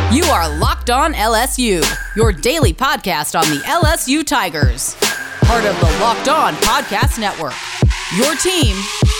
You are Locked On LSU, your daily podcast on the LSU Tigers. Part of the Locked On Podcast Network, your team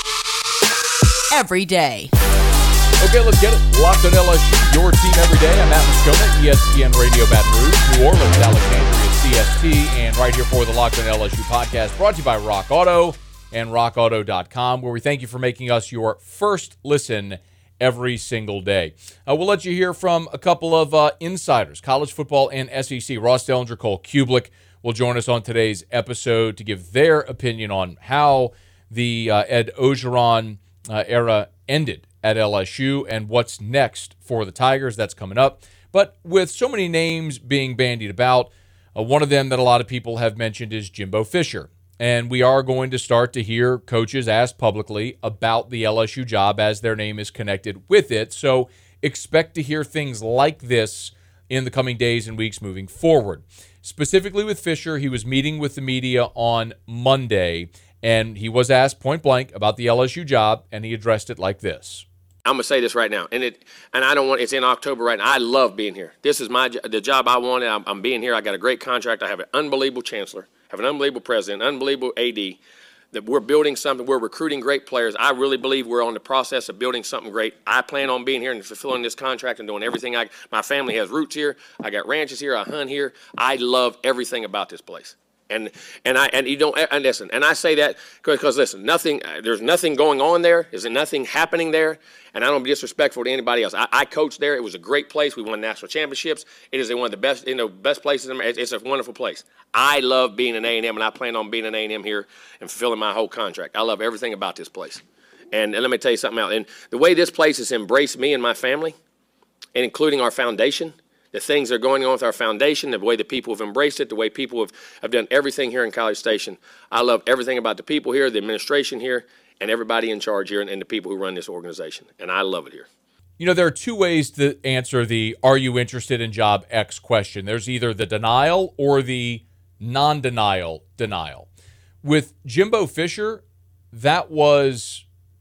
every day. Okay, let's get it. Locked On LSU, your team every day. I'm Matt Moscona, ESPN Radio Baton Rouge, New Orleans, Alexandria, CST, and right here for the Locked On LSU podcast, brought to you by Rock Auto and RockAuto.com, where we thank you for making us your first listen every single day. We'll let you hear from a couple of insiders, college football and SEC. Ross Dellinger, Cole Kublik will join us on today's episode to give their opinion on how the Ed Orgeron era ended at LSU and what's next for the Tigers. That's coming up. But with so many names being bandied about, one of them that a lot of people have mentioned is Jimbo Fisher. And we are going to start to hear coaches ask publicly about the LSU job as their name is connected with it. So expect to hear things like this in the coming days and weeks moving forward. Specifically with Fisher, he was meeting with the media on Monday, and he was asked point blank about the LSU job, and he addressed it like this. I'm gonna say this right now, and I don't want. It's in October right now. I love being here. This is the job I wanted. I'm being here. I got a great contract. I have an unbelievable chancellor. Have an unbelievable president, unbelievable AD, that we're building something. We're recruiting great players. I really believe we're on the process of building something great. I plan on being here and fulfilling this contract and doing everything. My family has roots here. I got ranches here. I hunt here. I love everything about this place. And you don't listen. And I say that because listen, there's nothing going on there. There's nothing happening there. And I don't be disrespectful to anybody else. I coached there. It was a great place. We won national championships. It is one of the best, best places. It's a wonderful place. I love being an A&M, and I plan on being an A&M here and fulfilling my whole contract. I love everything about this place. And let me tell you something else. And the way this place has embraced me and my family, and including our foundation, the things that are going on with our foundation, the way the people have embraced it, the way people have done everything here in College Station. I love everything about the people here, the administration here, and everybody in charge here, and the people who run this organization. And I love it here. There are two ways to answer the "Are you interested in job X?" question. There's either the denial or the non-denial denial. With Jimbo Fisher, that was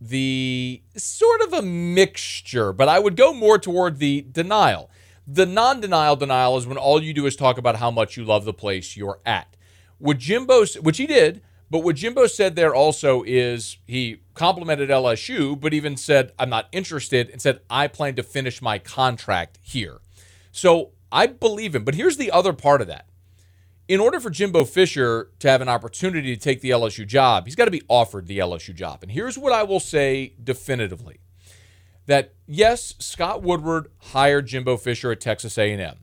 the sort of a mixture, but I would go more toward the denial. The non-denial denial is when all you do is talk about how much you love the place you're at. What Jimbo, which he did, but what Jimbo said there also is he complimented LSU, but even said, I'm not interested, and said, I plan to finish my contract here. So I believe him. But here's the other part of that. In order for Jimbo Fisher to have an opportunity to take the LSU job, he's got to be offered the LSU job. And here's what I will say definitively. That, yes, Scott Woodward hired Jimbo Fisher at Texas A&M.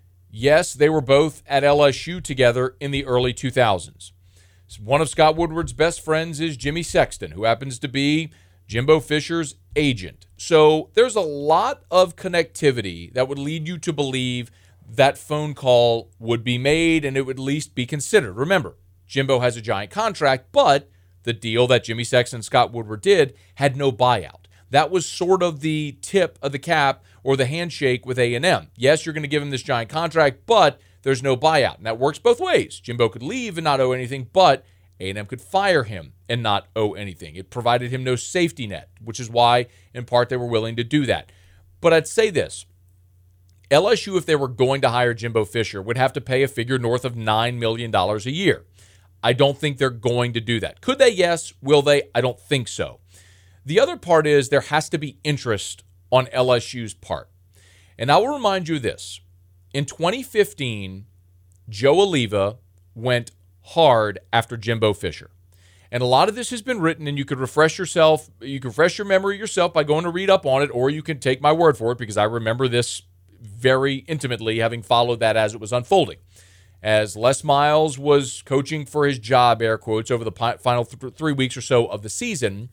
Yes, they were both at LSU together in the early 2000s. One of Scott Woodward's best friends is Jimmy Sexton, who happens to be Jimbo Fisher's agent. So there's a lot of connectivity that would lead you to believe that phone call would be made and it would at least be considered. Remember, Jimbo has a giant contract, but the deal that Jimmy Sexton and Scott Woodward did had no buyout. That was sort of the tip of the cap or the handshake with A&M. Yes, you're going to give him this giant contract, but there's no buyout. And that works both ways. Jimbo could leave and not owe anything, but A&M could fire him and not owe anything. It provided him no safety net, which is why, in part, they were willing to do that. But I'd say this. LSU, if they were going to hire Jimbo Fisher, would have to pay a figure north of $9 million a year. I don't think they're going to do that. Could they? Yes. Will they? I don't think so. The other part is there has to be interest on LSU's part. And I will remind you of this. In 2015, Joe Alleva went hard after Jimbo Fisher. And a lot of this has been written, and you could refresh your memory yourself by going to read up on it, or you can take my word for it because I remember this very intimately, having followed that as it was unfolding. As Les Miles was coaching for his job, air quotes, over the final 3 weeks or so of the season,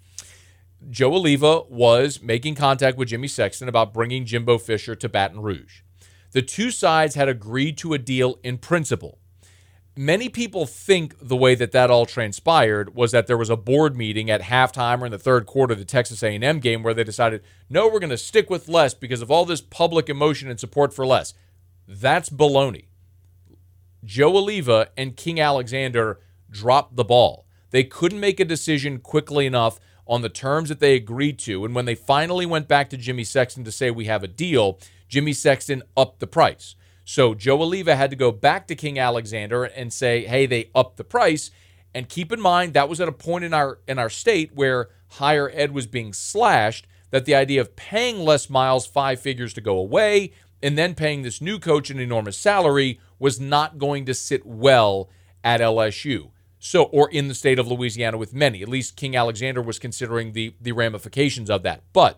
Joe Alleva was making contact with Jimmy Sexton about bringing Jimbo Fisher to Baton Rouge. The two sides had agreed to a deal in principle. Many people think the way that all transpired was that there was a board meeting at halftime or in the third quarter of the Texas A&M game where they decided, no, we're going to stick with Les because of all this public emotion and support for Les. That's baloney. Joe Alleva and King Alexander dropped the ball. They couldn't make a decision quickly enough on the terms that they agreed to. And when they finally went back to Jimmy Sexton to say we have a deal, Jimmy Sexton upped the price. So Joe Alleva had to go back to King Alexander and say, hey, they upped the price. And keep in mind, that was at a point in our state where higher ed was being slashed, that the idea of paying Les Miles 5 figures to go away and then paying this new coach an enormous salary was not going to sit well at LSU. So, or in the state of Louisiana with many. At least King Alexander was considering the ramifications of that. But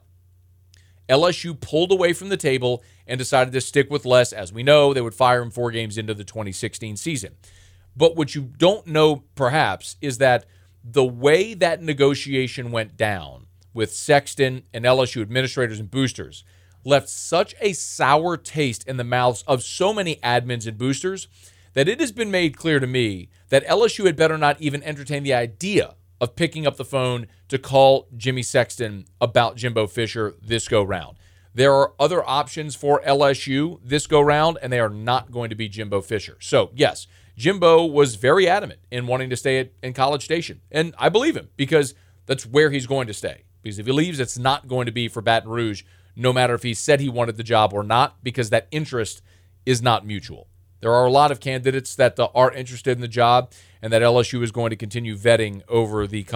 LSU pulled away from the table and decided to stick with Les. As we know, they would fire him 4 games into the 2016 season. But what you don't know, perhaps, is that the way that negotiation went down with Sexton and LSU administrators and boosters left such a sour taste in the mouths of so many admins and boosters that it has been made clear to me that LSU had better not even entertain the idea of picking up the phone to call Jimmy Sexton about Jimbo Fisher this go-round. There are other options for LSU this go-round, and they are not going to be Jimbo Fisher. So, yes, Jimbo was very adamant in wanting to stay in College Station, and I believe him because that's where he's going to stay. Because if he leaves, it's not going to be for Baton Rouge, no matter if he said he wanted the job or not, because that interest is not mutual. There are a lot of candidates that are interested in the job, and that LSU is going to continue vetting over the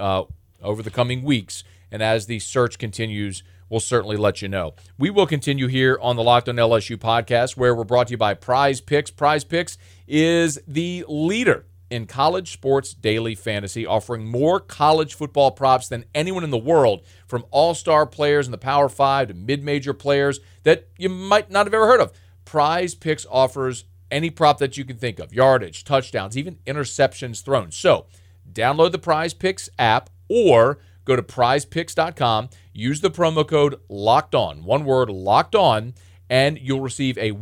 coming weeks. And as the search continues, we'll certainly let you know. We will continue here on the Locked on LSU podcast, where we're brought to you by Prize Picks. Prize Picks is the leader in college sports daily fantasy, offering more college football props than anyone in the world, from all-star players in the Power 5 to mid-major players that you might not have ever heard of. Prize Picks offers any prop that you can think of: yardage, touchdowns, even interceptions thrown. So download the Prize Picks app or go to prizepicks.com, use the promo code LOCKEDON, one word, Locked On, and you'll receive a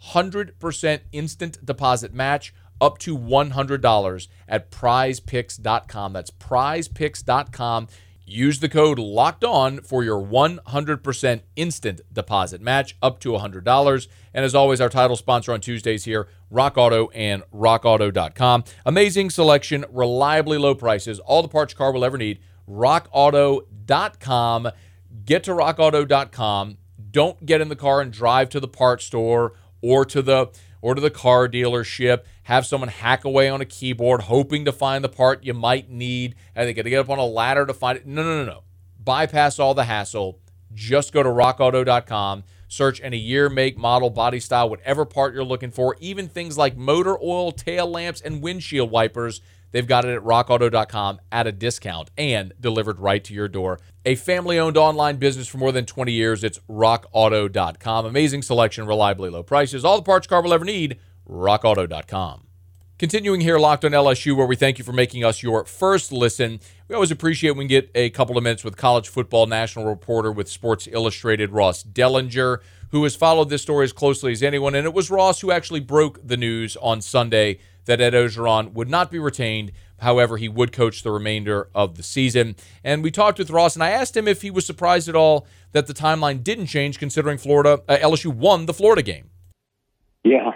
100% instant deposit match up to $100 at prizepicks.com. That's prizepicks.com. Use the code Locked On for your 100% instant deposit match up to $100. And as always, our title sponsor on Tuesdays here, Rock Auto and rockauto.com. Amazing selection, reliably low prices, all the parts your car will ever need. rockauto.com. Get to rockauto.com. Don't get in the car and drive to the parts store or to the car dealership. Have someone hack away on a keyboard hoping to find the part you might need, and they got to get up on a ladder to find it. No. Bypass all the hassle. Just go to rockauto.com. Search any year, make, model, body style, whatever part you're looking for, even things like motor oil, tail lamps, and windshield wipers. They've got it at rockauto.com at a discount and delivered right to your door. A family-owned online business for more than 20 years. It's rockauto.com. Amazing selection, reliably low prices. All the parts car will ever need, rockauto.com. Continuing here, Locked on LSU, where we thank you for making us your first listen. We always appreciate when we get a couple of minutes with college football national reporter with Sports Illustrated, Ross Dellinger, who has followed this story as closely as anyone. And it was Ross who actually broke the news on Sunday that Ed Orgeron would not be retained. However, he would coach the remainder of the season. And we talked with Ross, and I asked him if he was surprised at all that the timeline didn't change, considering LSU won the Florida game. Yeah,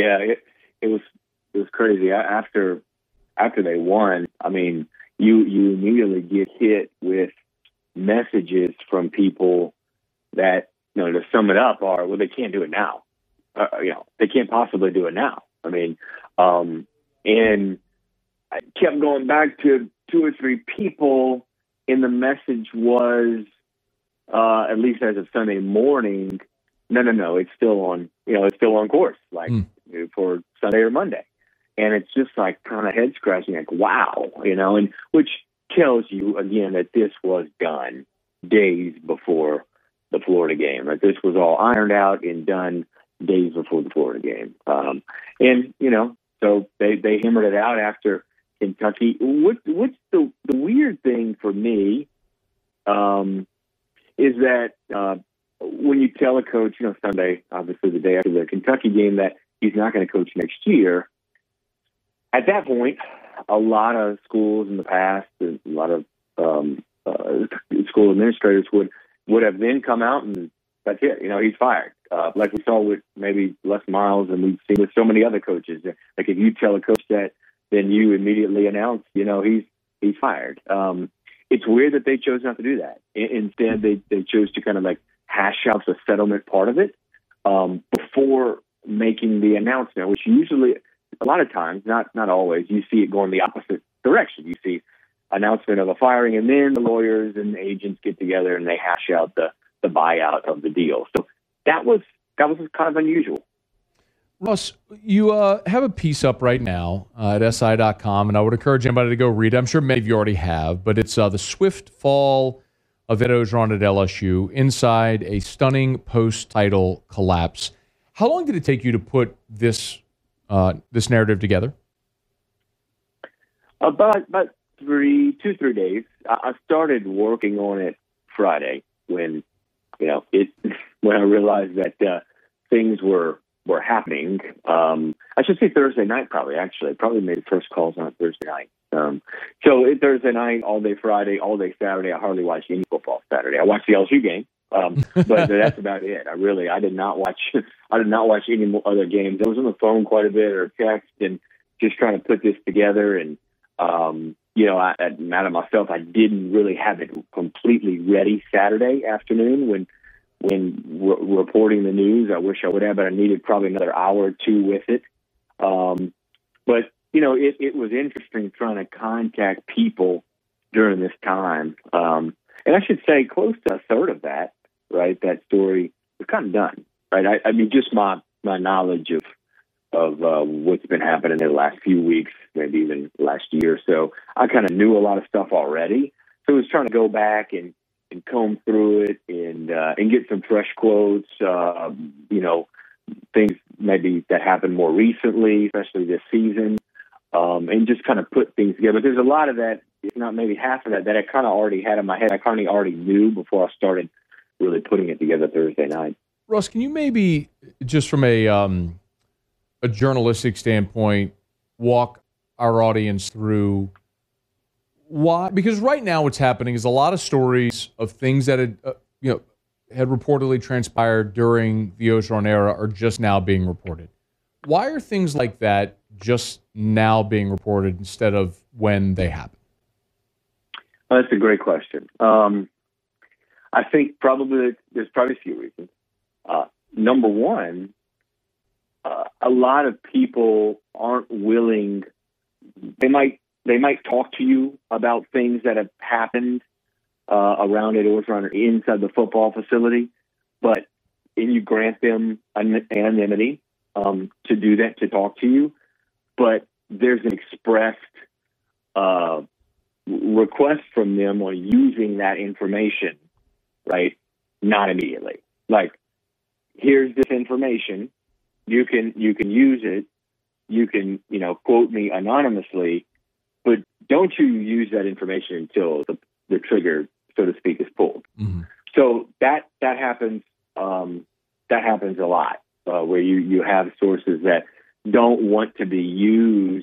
it was crazy. After they won, I mean, you immediately get hit with messages from people that, to sum it up, are, well, they can't do it now. They can't possibly do it now. I mean, and I kept going back to 2 or 3 people, and the message was, at least as of Sunday morning, no, it's still on, it's still on course, for Sunday or Monday. And it's just like kind of head scratching, like, wow, and which tells you again that this was done days before the Florida game. Like, this was all ironed out and done days before the Florida game. So they hammered it out after Kentucky. What's the weird thing for me is that when you tell a coach, Sunday, obviously the day after the Kentucky game, that he's not going to coach next year, at that point, a lot of schools in the past, a lot of school administrators would have then come out and that's it. He's fired. Like we saw with maybe Les Miles, and we've seen with so many other coaches. Like, if you tell a coach that, then you immediately announce, he's fired. It's weird that they chose not to do that. Instead, they chose to kind of like hash out the settlement part of it. before making the announcement, which usually, a lot of times, not always, you see it going the opposite direction. You see announcement of a firing, and then the lawyers and the agents get together and they hash out the buyout of the deal. So that was kind of unusual. Russ, you have a piece up right now at SI.com, and I would encourage anybody to go read it. I'm sure many of you already have, but it's the swift fall of Ed Orgeron at LSU inside a stunning post-title collapse. How long did it take you to put this narrative together? About 3 days. I started working on it Friday when I realized that things were happening. I should say Thursday night, probably made the first calls on Thursday night. So Thursday night, all day Friday, all day Saturday. I hardly watched any football Saturday. I watched the LSU game, but that's about it. I did not watch any other games. I was on the phone quite a bit or text and just trying to put this together. And mad at myself, I didn't really have it completely ready Saturday afternoon when reporting the news. I wish I would have, but I needed probably another hour or two with it. But it was interesting trying to contact people during this time. And I should say close to a third of that, right, that story was kind of done, right? I mean, just my knowledge of what's been happening in the last few weeks, maybe even last year or so, I kind of knew a lot of stuff already. So I was trying to go back and comb through it and get some fresh quotes, things maybe that happened more recently, especially this season, and just kind of put things together. But there's a lot of that, if not maybe half of that I kind of already had in my head. I kind of already knew before I started really putting it together Thursday night. Russ, can you maybe, just from a journalistic standpoint, walk our audience through why? Because right now what's happening is a lot of stories of things that had reportedly transpired during the Orgeron era are just now being reported. Why are things like that just now being reported instead of when they happen? Well, that's a great question. I think there's probably a few reasons. Number one, a lot of people aren't willing. They might talk to you about things that have happened around Ed Orgeron inside the football facility, and you grant them anonymity to do that, to talk to you. But there's an expressed request from them on using that information, right? Not immediately. Like, here's this information. You can use it. You can, quote me anonymously, but don't you use that information until the trigger, so to speak, is pulled. Mm-hmm. So that happens. That happens a lot where you have sources that don't want to be used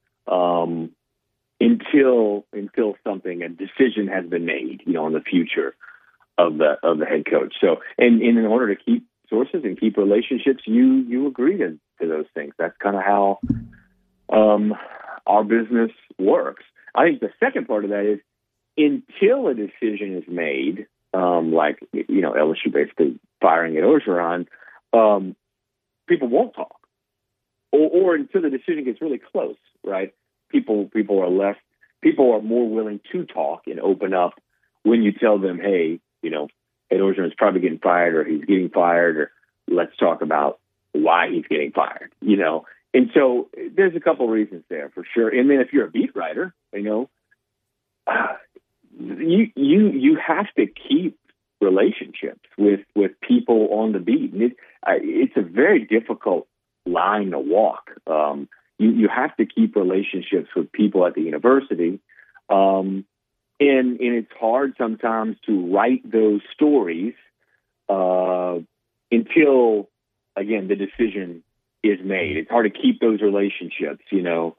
until a decision has been made, on the future of the head coach. So, and in order to keep sources and keep relationships, you agree to those things. That's kind of how our business works. I think the second part of that is until a decision is made, like LSU basically firing Ed Orgeron, people won't talk, or until the decision gets really close, right? People are more willing to talk and open up when you tell them, hey, Ed Orgeron is probably getting fired, or he's getting fired, or let's talk about why he's getting fired, And so there's a couple reasons there for sure. And then if you're a beat writer, you have to keep relationships with people on the beat. And it's a very difficult line to walk. You have to keep relationships with people at the university. And it's hard sometimes to write those stories until, again, the decision is made. It's hard to keep those relationships, until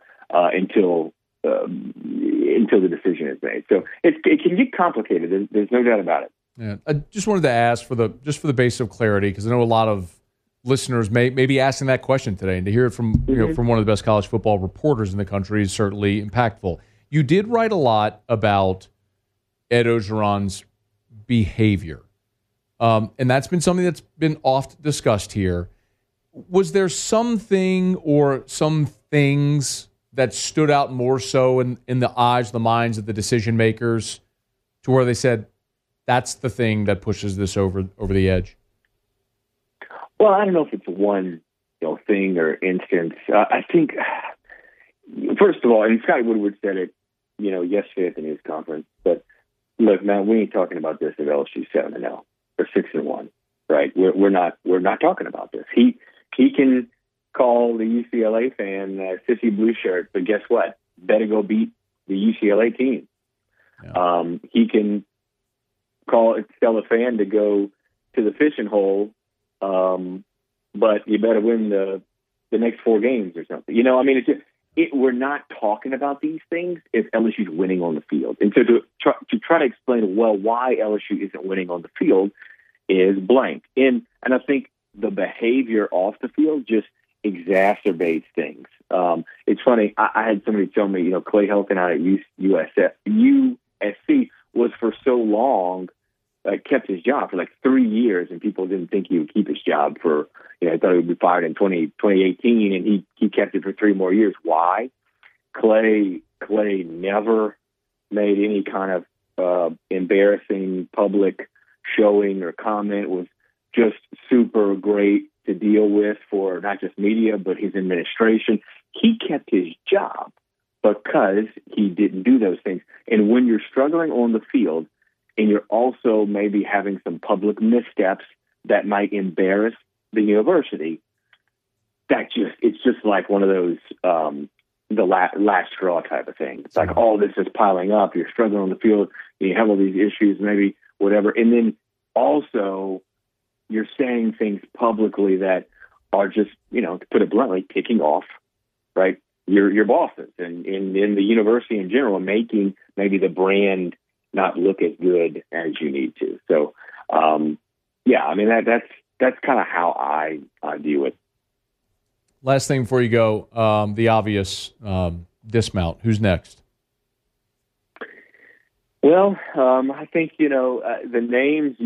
the decision is made. So it can get complicated. There's no doubt about it. Yeah, I just wanted to ask for the basis of clarity, because I know a lot of listeners may be asking that question today, and to hear it from from one of the best college football reporters in the country is certainly impactful. You did write a lot about Ed Orgeron's behavior. And that's been something that's been oft discussed here. Was there something or some things that stood out more so in the eyes, the minds of the decision makers to where they said, that's the thing that pushes this over the edge? Well, I don't know if it's one thing or instance. I think, first of all, and Scott Woodward said it, yesterday at the news conference, but look, man, we ain't talking about this at LSU 7-0 or 6-1, right? We're not talking about this. He can call the UCLA fan sissy blue shirt, but guess what? Better go beat the UCLA team. Yeah. He can tell a fan to go to the fishing hole, but you better win the next 4 games or something. It's just, we're not talking about these things if LSU's winning on the field. And so to try to explain, why LSU isn't winning on the field is blank. And I think the behavior off the field just exacerbates things. It's funny. I had somebody tell me, Clay Helton out at USC was for so long, kept his job for like 3 years, and people didn't think he would keep his job for, I thought he would be fired in 2018, and he kept it for 3 more years. Why? Clay never made any kind of embarrassing public showing or comment, was just super great to deal with for not just media, but his administration. He kept his job because he didn't do those things. And when you're struggling on the field, and you're also maybe having some public missteps that might embarrass the university, it's just like one of those the last straw type of thing. It's like all this is piling up. You're struggling on the field, and you have all these issues, maybe whatever, and then also you're saying things publicly that are just, to put it bluntly, kicking off, right, your bosses and in the university in general, making maybe the brand not look as good as you need to. So, that's kind of how I view it. Last thing before you go, the obvious dismount. Who's next? Well, I think, the names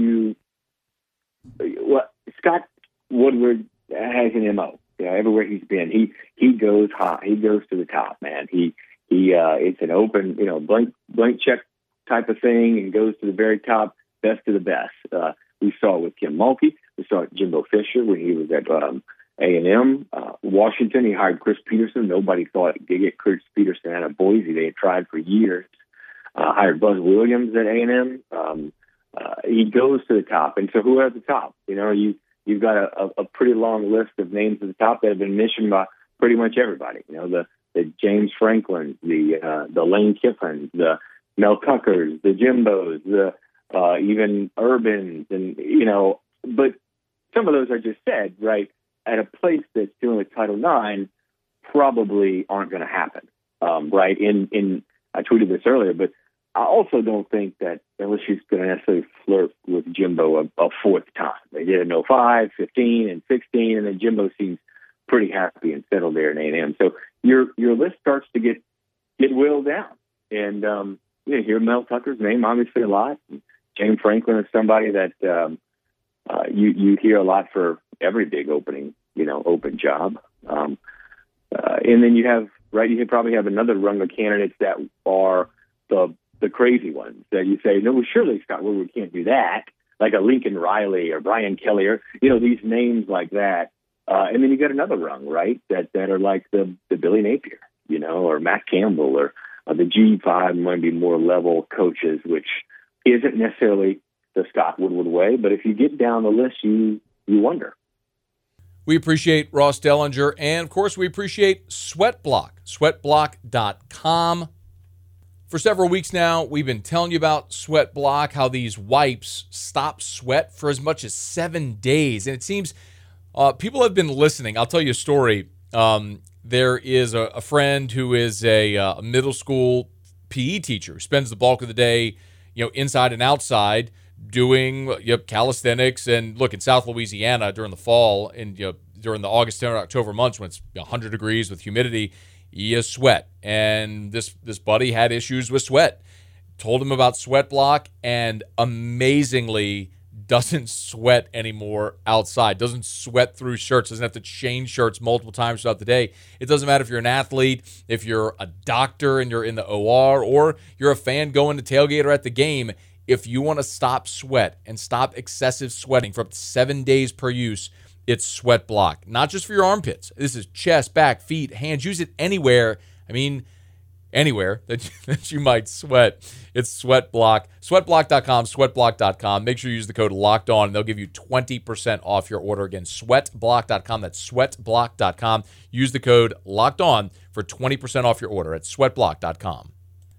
Scott Woodward has an MO. Everywhere he's been, he goes high. He goes to the top, man. It's an open, blank check type of thing, and goes to the very top, best of the best. We saw it with Kim Mulkey. We saw it with Jimbo Fisher when he was at A&M. Washington, he hired Chris Peterson. Nobody thought he'd get Chris Peterson out of Boise. They had tried for years. Hired Buzz Williams at A&M. He goes to the top. And so who at the top? You've got a pretty long list of names at the top that have been mentioned by pretty much everybody. The James Franklin, the Lane Kiffin, the Mel Tuckers, the Jimbos, the even Urbans, and but some of those I just said, right, at a place that's dealing with Title IX probably aren't going to happen, right? In I tweeted this earlier, but I also don't think that LSU's going to necessarily flirt with Jimbo a 4th time. They did in 05, 15, and 16, and then Jimbo seems pretty happy and settled there in A&M. So your list starts to get whittled down, and you hear Mel Tucker's name obviously a lot. James Franklin is somebody that you hear a lot for every big open job. And then you probably have another rung of candidates that are the crazy ones that you say, no, surely Scott Woodward can't do that, like a Lincoln Riley or Brian Kelly or, these names like that. And then you got another rung, right, that are like the Billy Napier, or Matt Campbell or the G5 might be more level coaches, which isn't necessarily the Scott Woodward way. But if you get down the list, you wonder. We appreciate Ross Dellinger, and, of course, we appreciate Sweatblock, sweatblock.com. For several weeks now, we've been telling you about Sweatblock, how these wipes stop sweat for as much as 7 days. And it seems people have been listening. I'll tell you a story. There is a friend who is a middle school PE teacher who spends the bulk of the day, inside and outside doing calisthenics. And look, in South Louisiana during the fall and during the August and October months when it's 100 degrees with humidity, you sweat. And this buddy had issues with sweat. Told him about Sweatblock, and amazingly doesn't sweat anymore outside, doesn't sweat through shirts, doesn't have to change shirts multiple times throughout the day. It doesn't matter if you're an athlete, if you're a doctor and you're in the OR, or you're a fan going to tailgate or at the game. If you want to stop sweat and stop excessive sweating for up to 7 days per use, it's Sweat Block. Not just for your armpits. This is chest, back, feet, hands. Use it anywhere. I mean, anywhere that you might sweat. It's Sweat Block. Sweatblock.com, sweatblock.com. Make sure you use the code LOCKEDON, and they'll give you 20% off your order. Again, sweatblock.com. That's sweatblock.com. Use the code LOCKEDON for 20% off your order at sweatblock.com.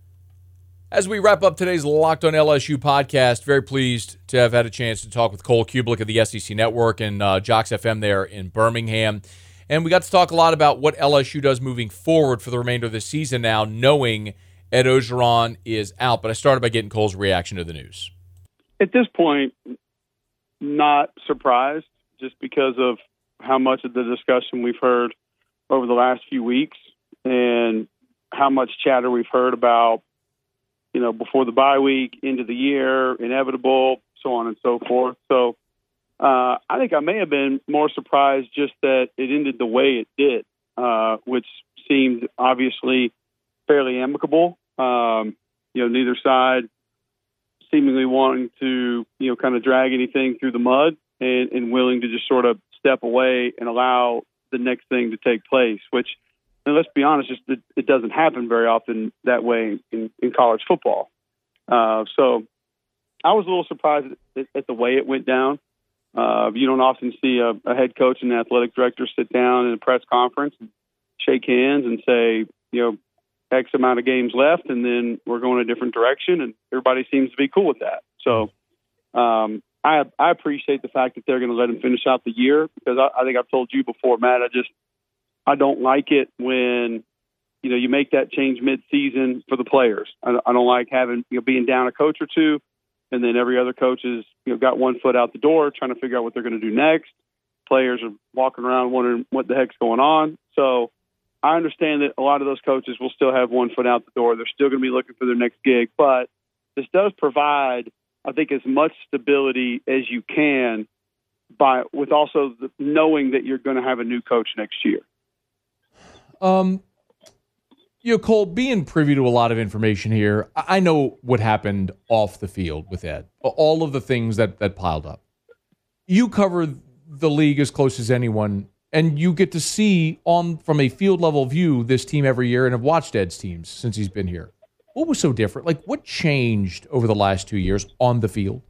As we wrap up today's Locked On LSU podcast, very pleased to have had a chance to talk with Cole Cubelic of the SEC Network and Jocks FM there in Birmingham. And we got to talk a lot about what LSU does moving forward for the remainder of the season now, knowing Ed Orgeron is out. But I started by getting Cole's reaction to the news. At this point, not surprised, just because of how much of the discussion we've heard over the last few weeks and how much chatter we've heard about, before the bye week, into the year, inevitable, so on and so forth. So I think I may have been more surprised just that it ended the way it did, which seemed obviously fairly amicable. Neither side seemingly wanting to, kind of drag anything through the mud and willing to just sort of step away and allow the next thing to take place, which, and let's be honest, just it doesn't happen very often that way in college football. So I was a little surprised at the way it went down. You don't often see a head coach and an athletic director sit down in a press conference and shake hands and say, X amount of games left, and then we're going a different direction, and everybody seems to be cool with that. So I appreciate the fact that they're going to let him finish out the year, because I think I've told you before, Matt, I don't like it when, you make that change mid-season for the players. I don't like having, being down a coach or two, and then every other coach has, got one foot out the door trying to figure out what they're going to do next. Players are walking around wondering what the heck's going on. So I understand that a lot of those coaches will still have one foot out the door. They're still going to be looking for their next gig. But this does provide, I think, as much stability as you can with also knowing that you're going to have a new coach next year. Cole, being privy to a lot of information here, I know what happened off the field with Ed, all of the things that piled up. You cover the league as close as anyone, and you get to see from a field level view this team every year, and have watched Ed's teams since he's been here. What was so different? Like, what changed over the last 2 years on the field?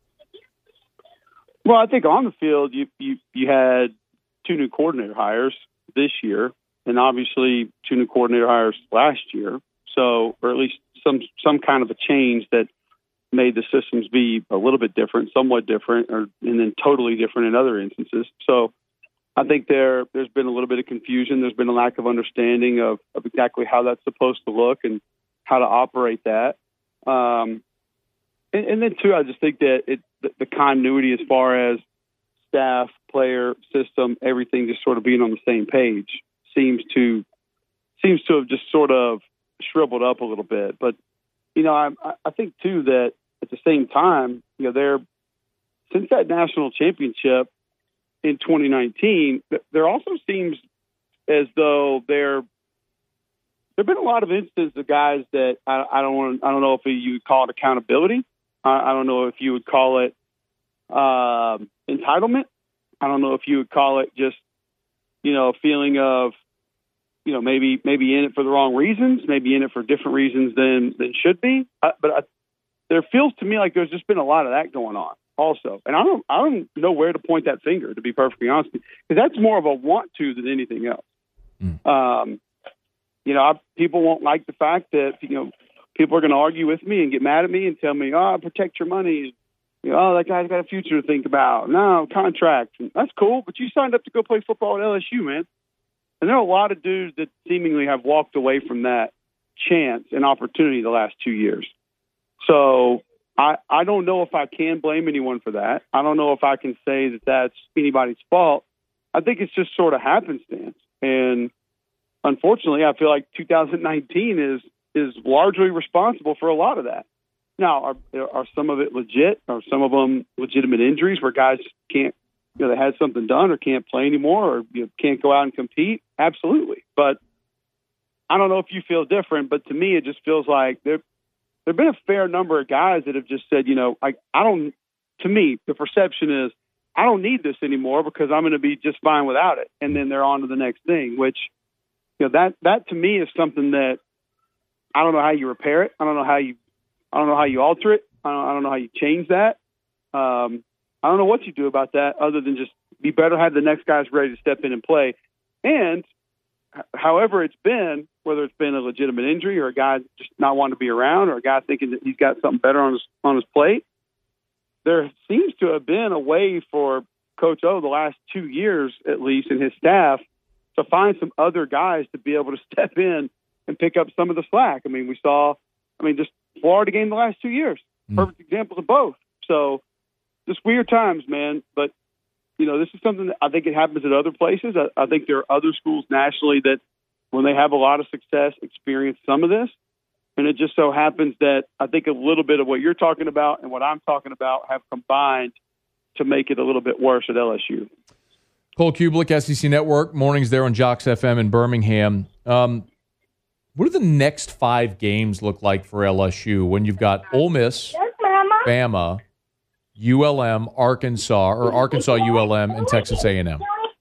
Well, I think on the field, you had 2 new coordinator hires this year, and obviously 2 new coordinator hires last year. So, or at least some kind of a change that made the systems be a little bit different, somewhat different, and then totally different in other instances. So I think there's been a little bit of confusion. There's been a lack of understanding of exactly how that's supposed to look and how to operate that. And then, too, I just think that the continuity as far as staff, player, system, everything just sort of being on the same page seems to have just sort of shriveled up a little bit. But, I think, too, that at the same time, since that national championship in 2019, there also seems as though there have been a lot of instances of guys that I don't know if you would call it accountability. I don't know if you would call it entitlement. I don't know if you would call it just, a feeling of, maybe in it for the wrong reasons, maybe in it for different reasons than should be. There feels to me like there's just been a lot of that going on also. And I don't know where to point that finger, to be perfectly honest, because that's more of a want to than anything else. People won't like the fact that, people are going to argue with me and get mad at me and tell me, protect your money. That guy's got a future to think about. No, contract. That's cool, but you signed up to go play football at LSU, man. And there are a lot of dudes that seemingly have walked away from that chance and opportunity the last 2 years. So I don't know if I can blame anyone for that. I don't know if I can say that that's anybody's fault. I think it's just sort of happenstance. And unfortunately, I feel like 2019 is largely responsible for a lot of that. Now, are some of it legit? Are some of them legitimate injuries where guys can't, they had something done or can't play anymore or can't go out and compete? Absolutely. But I don't know if you feel different, but to me, it just feels like there've been a fair number of guys that have just said, to me, the perception is, I don't need this anymore because I'm going to be just fine without it. And then they're on to the next thing, which, that to me is something that I don't know how you repair it. I don't know how you alter it. I don't know how you change that. I don't know what you do about that other than just be better, have the next guys ready to step in and play. And however it's been, whether it's been a legitimate injury or a guy just not wanting to be around or a guy thinking that he's got something better on his plate, there seems to have been a way for Coach O the last 2 years, at least, and his staff to find some other guys to be able to step in and pick up some of the slack. I mean, we saw, just Florida game the last 2 years, perfect examples of both. So just weird times, man. But, this is something that I think it happens at other places. I think there are other schools nationally that when they have a lot of success experience some of this. And it just so happens that I think a little bit of what you're talking about and what I'm talking about have combined to make it a little bit worse at LSU. Cole Cubelic, SEC Network, mornings there on Jocks FM in Birmingham. What do the next 5 games look like for LSU when you've got Ole Miss, Bama, ULM, Arkansas, ULM, and Texas A&M?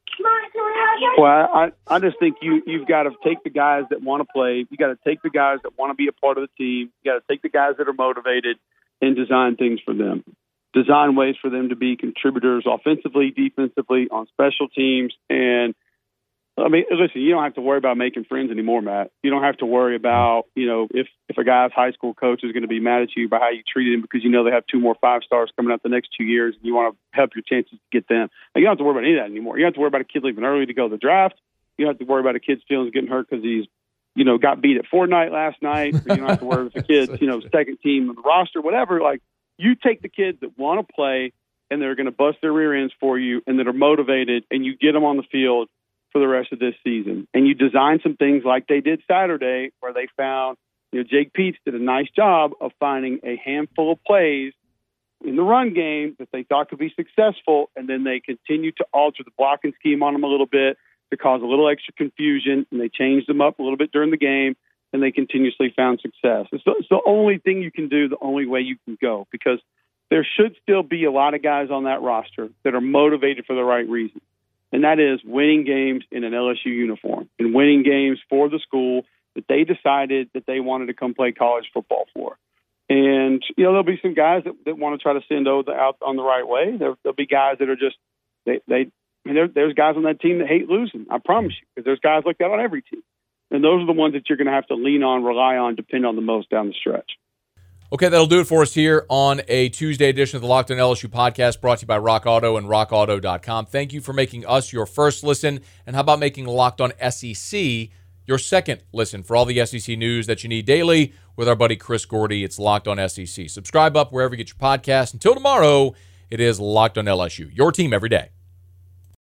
Well, I just think you've got to take the guys that want to play. You got to take the guys that want to be a part of the team. You got to take the guys that are motivated and design things for them. Design ways for them to be contributors offensively, defensively, on special teams. And, listen, you don't have to worry about making friends anymore, Matt. You don't have to worry about, if a guy's high school coach is going to be mad at you by how you treated him because they have 2 more 5-stars coming out the next 2 years and you want to help your chances to get them. You don't have to worry about any of that anymore. You don't have to worry about a kid leaving early to go to the draft. You don't have to worry about a kid's feelings getting hurt because he's, got beat at Fortnite last night. Or you don't have to worry if the kid's, second team on the roster, whatever. Like, you take the kids that want to play and they're going to bust their rear ends for you and that are motivated and you get them on the field for the rest of this season. And you design some things like they did Saturday where they found, Jake Peets did a nice job of finding a handful of plays in the run game that they thought could be successful. And then they continued to alter the blocking scheme on them a little bit to cause a little extra confusion. And they changed them up a little bit during the game and they continuously found success. It's the only thing you can do, the only way you can go, because there should still be a lot of guys on that roster that are motivated for the right reason. And that is winning games in an LSU uniform and winning games for the school that they decided that they wanted to come play college football for. And, there'll be some guys that want to try to send those out on the right way. There'll be guys that are just, there's guys on that team that hate losing. I promise you, because there's guys like that on every team. And those are the ones that you're going to have to lean on, rely on, depend on the most down the stretch. Okay, that'll do it for us here on a Tuesday edition of the Locked On LSU podcast, brought to you by Rock Auto and rockauto.com. Thank you for making us your first listen. And how about making Locked On SEC your second listen for all the SEC news that you need daily with our buddy Chris Gordy? It's Locked On SEC. Subscribe up wherever you get your podcast. Until tomorrow, it is Locked On LSU, your team every day.